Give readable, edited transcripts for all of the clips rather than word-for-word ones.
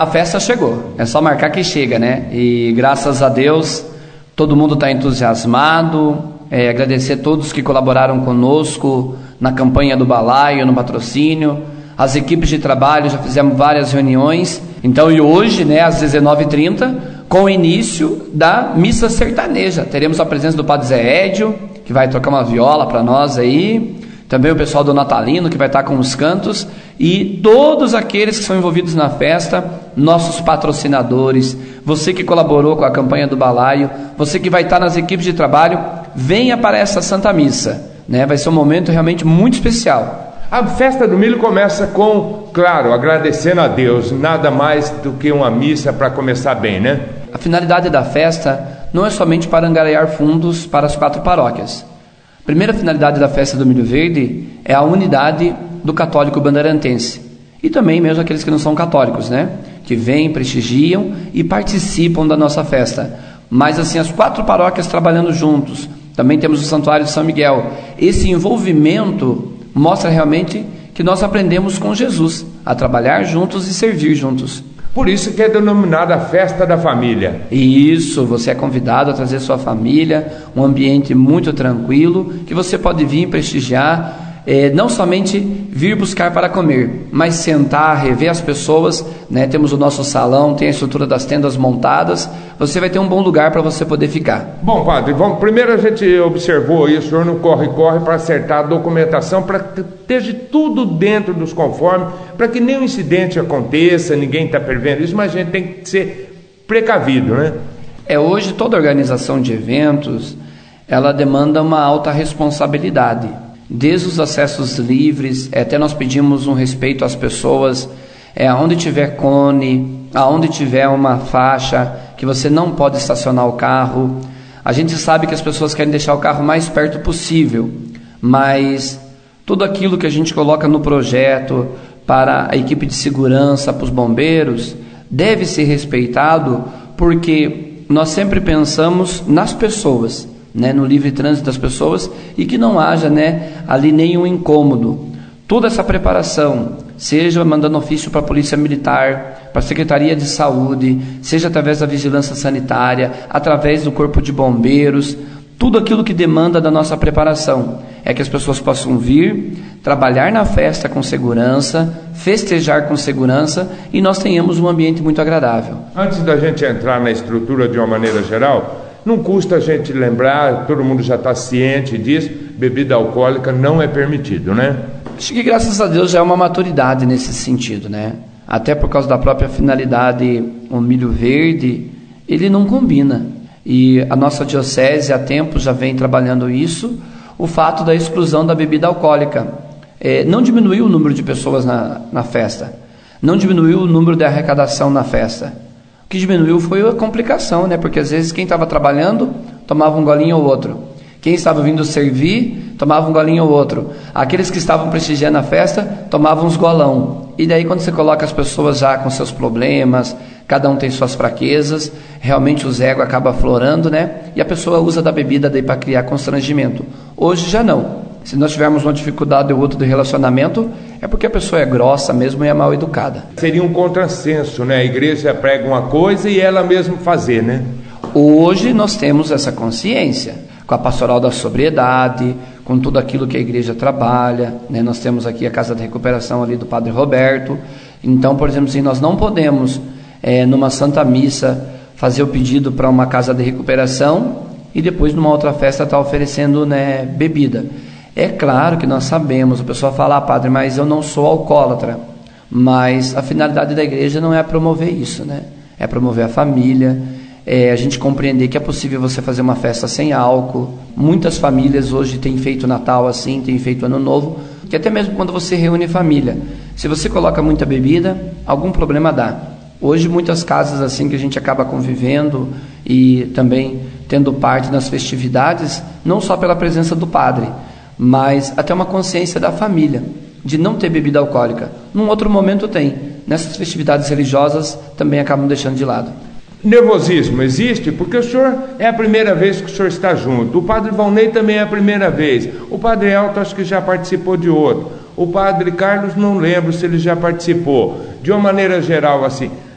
A festa chegou, é só marcar que chega, né? E graças a Deus, todo mundo está entusiasmado. Agradecer a todos que colaboraram conosco na campanha do balaio, no patrocínio. As equipes de trabalho, já fizemos várias reuniões. Então, e hoje, né, às 19h30, com o início da missa sertaneja, teremos a presença do Padre Zé Édio, que vai tocar uma viola para nós aí. Também o pessoal do Natalino, que vai estar com os cantos, e todos aqueles que são envolvidos na festa, nossos patrocinadores, você que colaborou com a campanha do balaio, você que vai estar nas equipes de trabalho, venha para essa Santa Missa, né? Vai ser um momento realmente muito especial. A festa do milho começa com, claro, agradecendo a Deus, nada mais do que uma missa para começar bem, né? A finalidade da festa não é somente para angariar fundos para as 4 paróquias. A primeira finalidade da festa do Milho Verde é a unidade do católico bandeirantense. E também mesmo aqueles que não são católicos, né? Que vêm, prestigiam e participam da nossa festa. Mas assim, as 4 paróquias trabalhando juntos. Também temos o Santuário de São Miguel. Esse envolvimento mostra realmente que nós aprendemos com Jesus a trabalhar juntos e servir juntos. Por isso que é denominada a Festa da Família. Isso, você é convidado a trazer sua família, um ambiente muito tranquilo, que você pode vir prestigiar, não somente vir buscar para comer, mas sentar, rever as pessoas, né? Temos o nosso salão, tem a estrutura das tendas montadas, você vai ter um bom lugar para você poder ficar. Bom, padre, primeiro a gente observou isso, o senhor não corre para acertar a documentação, para que esteja tudo dentro dos conformes, para que nenhum incidente aconteça, ninguém está prevendo isso, mas a gente tem que ser precavido, né? Hoje toda organização de eventos, ela demanda uma alta responsabilidade. Desde os acessos livres, até nós pedimos um respeito às pessoas, aonde tiver cone, aonde tiver uma faixa, que você não pode estacionar o carro. A gente sabe que as pessoas querem deixar o carro mais perto possível, mas tudo aquilo que a gente coloca no projeto para a equipe de segurança, para os bombeiros, deve ser respeitado, porque nós sempre pensamos nas pessoas, né, no livre trânsito das pessoas, e que não haja, né, ali nenhum incômodo. Toda essa preparação, seja mandando ofício para a Polícia Militar, para a Secretaria de Saúde, seja através da Vigilância Sanitária, através do Corpo de Bombeiros, tudo aquilo que demanda da nossa preparação é que as pessoas possam vir, trabalhar na festa com segurança, festejar com segurança, e nós tenhamos um ambiente muito agradável. Antes da gente entrar na estrutura de uma maneira geral, não custa a gente lembrar, todo mundo já está ciente disso, bebida alcoólica não é permitido, né? Acho que graças a Deus já é uma maturidade nesse sentido, né? Até por causa da própria finalidade, o milho verde, ele não combina. E a nossa diocese há tempo já vem trabalhando isso, o fato da exclusão da bebida alcoólica. Não diminuiu o número de pessoas na festa, não diminuiu o número de arrecadação na festa. O que diminuiu foi a complicação, né? Porque às vezes quem estava trabalhando tomava um golinho ou outro. Quem estava vindo servir tomava um golinho ou outro. Aqueles que estavam prestigiando a festa tomavam uns golão. E daí quando você coloca as pessoas já com seus problemas, cada um tem suas fraquezas, realmente o ego acaba aflorando, né? E a pessoa usa da bebida daí para criar constrangimento. Hoje já não. Se nós tivermos uma dificuldade ou outra de relacionamento, é porque a pessoa é grossa mesmo e é mal educada. Seria um contrassenso, né? A igreja prega uma coisa e ela mesma fazer, né? Hoje nós temos essa consciência, com a pastoral da sobriedade, com tudo aquilo que a igreja trabalha, né? Nós temos aqui a Casa de Recuperação ali do Padre Roberto. Então, por exemplo, assim, nós não podemos, numa Santa Missa, fazer o pedido para uma Casa de Recuperação e depois numa outra festa estar oferecendo, né, bebida. É claro que nós sabemos, a pessoa fala, padre, mas eu não sou alcoólatra. Mas a finalidade da igreja não é promover isso, né? É promover a família, a gente compreender que é possível você fazer uma festa sem álcool. Muitas famílias hoje têm feito Natal assim, têm feito Ano Novo, que até mesmo quando você reúne família, se você coloca muita bebida, algum problema dá. Hoje muitas casas assim que a gente acaba convivendo e também tendo parte nas festividades, não só pela presença do padre, mas até uma consciência da família, de não ter bebida alcoólica. Num outro momento tem. Nessas festividades religiosas também acabam deixando de lado. Nervosismo existe? Porque o senhor é a primeira vez que o senhor está junto. O padre Valnei também é a primeira vez. O padre Elton acho que já participou de outro. O padre Carlos não lembro se ele já participou. De uma maneira geral assim,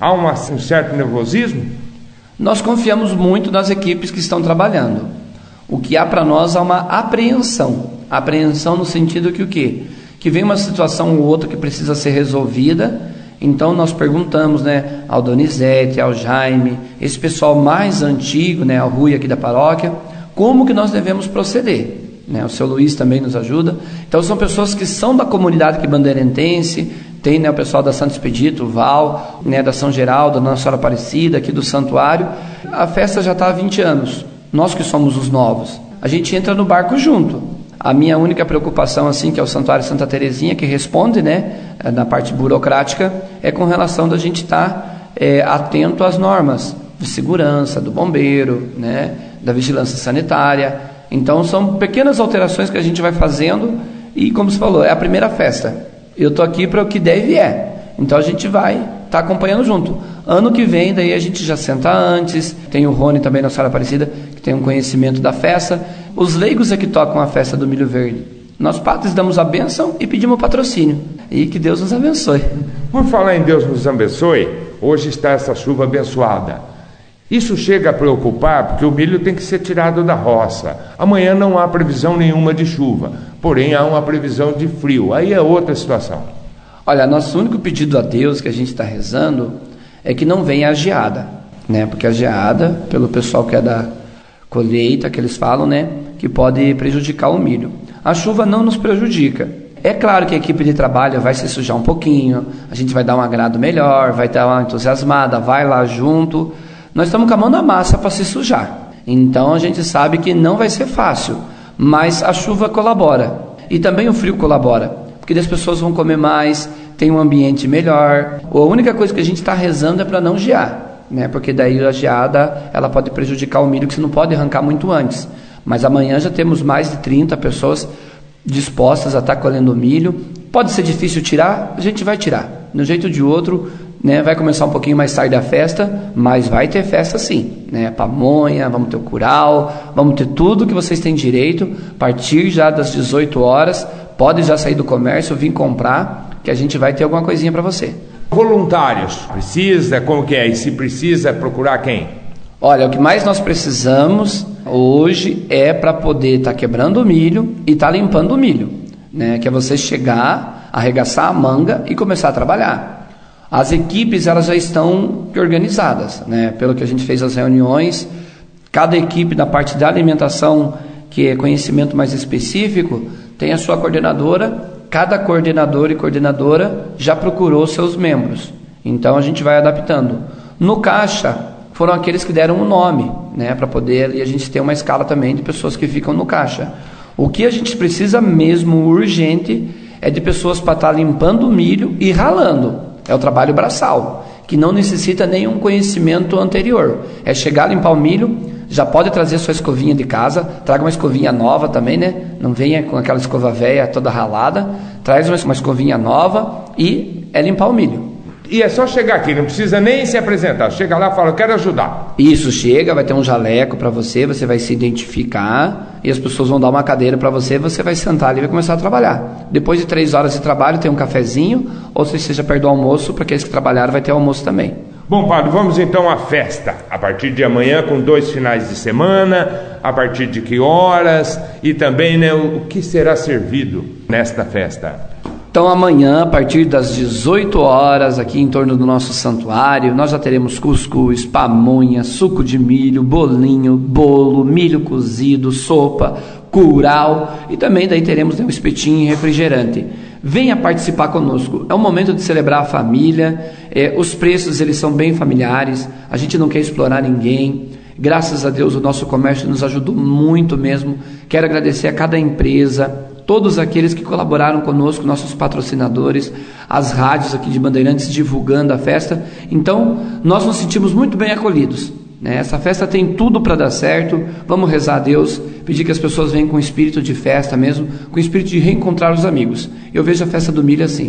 há um certo nervosismo? Nós confiamos muito nas equipes que estão trabalhando. O que há para nós é uma apreensão. Apreensão no sentido que o quê? Que vem uma situação ou outra que precisa ser resolvida. Então nós perguntamos, ao Donizete, ao Jaime, esse pessoal mais antigo, ao Rui aqui da paróquia, como que nós devemos proceder. O seu Luiz também nos ajuda. Então são pessoas que são da comunidade aqui bandeirantense. Tem o pessoal da Santo Expedito, o Val, da São Geraldo, da Nossa Senhora Aparecida, aqui do Santuário. A festa já está há 20 anos. Nós que somos os novos, a gente entra no barco junto. A minha única preocupação, que é o Santuário Santa Terezinha, que responde, na parte burocrática, é com relação da gente estar atento às normas de segurança, do bombeiro, da vigilância sanitária. Então são pequenas alterações que a gente vai fazendo e, como você falou, é a primeira festa. Eu estou aqui para o que der e vier. Então a gente vai estar acompanhando junto. Ano que vem, daí a gente já senta antes. Tem o Rony também, Nossa Senhora Aparecida, que tem um conhecimento da festa. Os leigos é que tocam a festa do milho verde. Nós padres damos a bênção e pedimos patrocínio. E que Deus nos abençoe. Por falar em Deus nos abençoe, hoje está essa chuva abençoada. Isso chega a preocupar porque o milho tem que ser tirado da roça. Amanhã não há previsão nenhuma de chuva, porém há uma previsão de frio. Aí é outra situação. Olha, nosso único pedido a Deus que a gente está rezando é que não venha a geada, porque a geada, pelo pessoal que é da colheita, que eles falam, que pode prejudicar o milho. A chuva não nos prejudica. É claro que a equipe de trabalho vai se sujar um pouquinho, a gente vai dar um agrado melhor, vai dar uma entusiasmada, vai lá junto. Nós estamos com a mão na massa para se sujar. Então a gente sabe que não vai ser fácil, mas a chuva colabora. E também o frio colabora, porque as pessoas vão comer mais, tem um ambiente melhor. A única coisa que a gente está rezando é para não gear, porque daí a geada ela pode prejudicar o milho, que você não pode arrancar muito antes. Mas amanhã já temos mais de 30 pessoas dispostas a estar colhendo milho. Pode ser difícil tirar, a gente vai tirar. De um jeito ou de outro, vai começar um pouquinho mais tarde a festa, mas vai ter festa sim, pamonha, vamos ter o curau, vamos ter tudo que vocês têm direito, a partir já das 18 horas, pode já sair do comércio, vir comprar, que a gente vai ter alguma coisinha para você. Voluntários, precisa, como que é? E se precisa, procurar quem? Olha, o que mais nós precisamos hoje é para poder estar quebrando o milho e estar limpando o milho, que é você chegar, arregaçar a manga e começar a trabalhar. As equipes elas já estão organizadas, pelo que a gente fez as reuniões, cada equipe da parte da alimentação, que é conhecimento mais específico, tem a sua coordenadora, cada coordenador e coordenadora já procurou seus membros, então a gente vai adaptando. No caixa, foram aqueles que deram um nome, para poder e a gente ter uma escala também de pessoas que ficam no caixa. O que a gente precisa mesmo, urgente, é de pessoas para estar limpando o milho e ralando. É o trabalho braçal, que não necessita nenhum conhecimento anterior. É chegar, limpar o milho, já pode trazer sua escovinha de casa, traga uma escovinha nova também, Não venha com aquela escova velha toda ralada, traz uma escovinha nova e é limpar o milho. E é só chegar aqui, não precisa nem se apresentar. Chega lá e fala, eu quero ajudar. Isso, chega, vai ter um jaleco para você vai se identificar e as pessoas vão dar uma cadeira para você vai sentar ali e vai começar a trabalhar. Depois de 3 horas de trabalho tem um cafezinho, ou se seja perto do almoço, para aqueles que trabalharam vai ter almoço também. Bom, padre, vamos então à festa. A partir de amanhã, com 2 finais de semana, a partir de que horas e também o que será servido nesta festa? Então amanhã, a partir das 18 horas, aqui em torno do nosso santuário, nós já teremos cuscuz, pamonha, suco de milho, bolinho, bolo, milho cozido, sopa, curau e também daí teremos um espetinho e refrigerante. Venha participar conosco, é um momento de celebrar a família, os preços eles são bem familiares, a gente não quer explorar ninguém. Graças a Deus o nosso comércio nos ajudou muito mesmo. Quero agradecer a cada empresa, todos aqueles que colaboraram conosco, nossos patrocinadores, as rádios aqui de Bandeirantes divulgando a festa. Então, nós nos sentimos muito bem acolhidos, Essa festa tem tudo para dar certo. Vamos rezar a Deus, pedir que as pessoas venham com espírito de festa mesmo, com espírito de reencontrar os amigos. Eu vejo a festa do milho assim.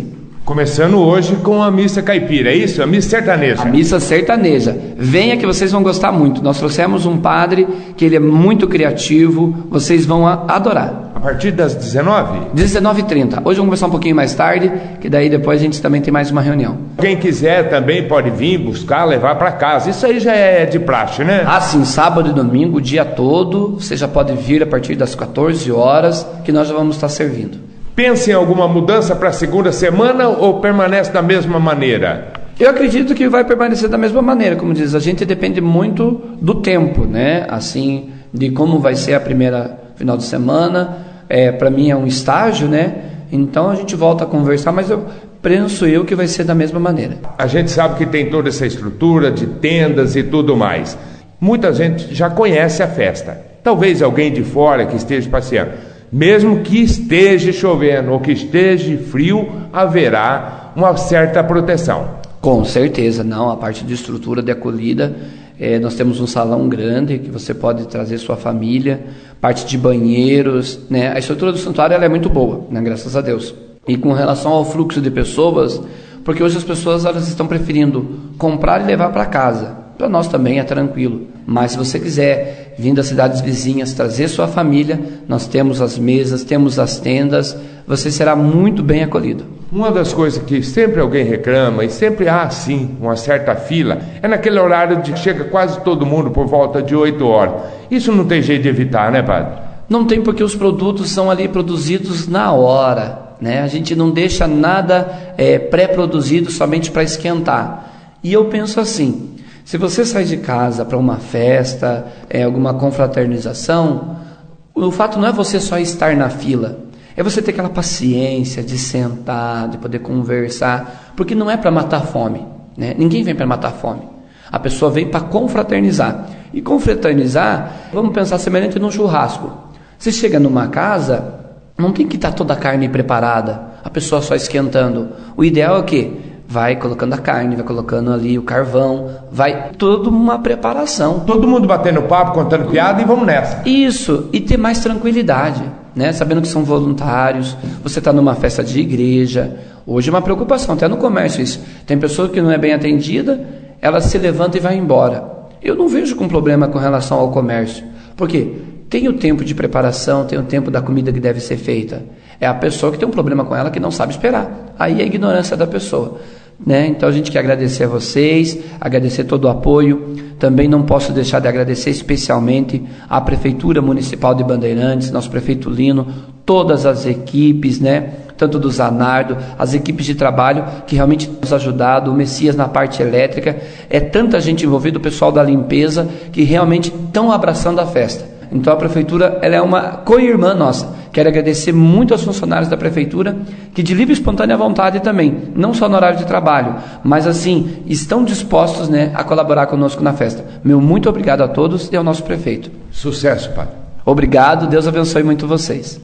Começando hoje com a missa caipira, é isso? A missa sertaneja. A missa sertaneja. Venha que vocês vão gostar muito. Nós trouxemos um padre que ele é muito criativo, vocês vão adorar. A partir das 19? 19h30. Hoje vamos conversar um pouquinho mais tarde, que daí depois a gente também tem mais uma reunião. Quem quiser também pode vir buscar, levar para casa. Isso aí já é de praxe, né? Ah, sim, sábado e domingo, o dia todo. Você já pode vir a partir das 14 horas, que nós já vamos estar servindo. Pensa em alguma mudança para a segunda semana ou permanece da mesma maneira? Eu acredito que vai permanecer da mesma maneira, como diz, a gente depende muito do tempo, né? Assim, de como vai ser a primeira final de semana. Para mim é um estágio, né? Então a gente volta a conversar, mas eu penso que vai ser da mesma maneira. A gente sabe que tem toda essa estrutura de tendas e tudo mais. Muita gente já conhece a festa. Talvez alguém de fora que esteja passeando. Mesmo que esteja chovendo ou que esteja frio, haverá uma certa proteção. Com certeza, não. A parte de estrutura de acolhida, nós temos um salão grande que você pode trazer sua família, parte de banheiros, né? A estrutura do santuário ela é muito boa, né? Graças a Deus. E com relação ao fluxo de pessoas, porque hoje as pessoas elas estão preferindo comprar e levar para casa. Para nós também é tranquilo, mas se você quiser vir das cidades vizinhas, trazer sua família, nós temos as mesas, temos as tendas, você será muito bem acolhido. Uma das coisas que sempre alguém reclama, e sempre há sim uma certa fila, é naquele horário de que chega quase todo mundo por volta de 8 horas. Isso não tem jeito de evitar, né, padre? Não tem, porque os produtos são ali produzidos na hora, né? A gente não deixa nada pré-produzido somente para esquentar. E eu penso assim, se você sai de casa para uma festa, alguma confraternização, o fato não é você só estar na fila, é você ter aquela paciência de sentar, de poder conversar, porque não é para matar fome, né? Ninguém vem para matar fome, a pessoa vem para confraternizar. E confraternizar, vamos pensar semelhante num churrasco. Você chega numa casa, não tem que estar toda a carne preparada, a pessoa só esquentando. O ideal é o quê? Vai colocando a carne, vai colocando ali o carvão, vai toda uma preparação. Todo mundo batendo papo, contando piada e vamos nessa. Isso, e ter mais tranquilidade, né? Sabendo que são voluntários, você está numa festa de igreja. Hoje é uma preocupação, até no comércio isso. Tem pessoa que não é bem atendida, ela se levanta e vai embora. Eu não vejo com problema com relação ao comércio, porque tem o tempo de preparação, tem o tempo da comida que deve ser feita. É a pessoa que tem um problema com ela que não sabe esperar. Aí é a ignorância da pessoa, né? Então a gente quer agradecer a vocês, agradecer todo o apoio. Também não posso deixar de agradecer especialmente à Prefeitura Municipal de Bandeirantes, nosso prefeito Lino, todas as equipes, né? Tanto do Zanardo, as equipes de trabalho que realmente nos ajudado, o Messias na parte elétrica, é tanta gente envolvida, o pessoal da limpeza, que realmente estão abraçando a festa. Então a Prefeitura ela é uma co-irmã nossa. Quero agradecer muito aos funcionários da Prefeitura, que de livre e espontânea vontade também, não só no horário de trabalho, mas assim, estão dispostos, né, a colaborar conosco na festa. Meu muito obrigado a todos e ao nosso prefeito. Sucesso, padre. Obrigado, Deus abençoe muito vocês.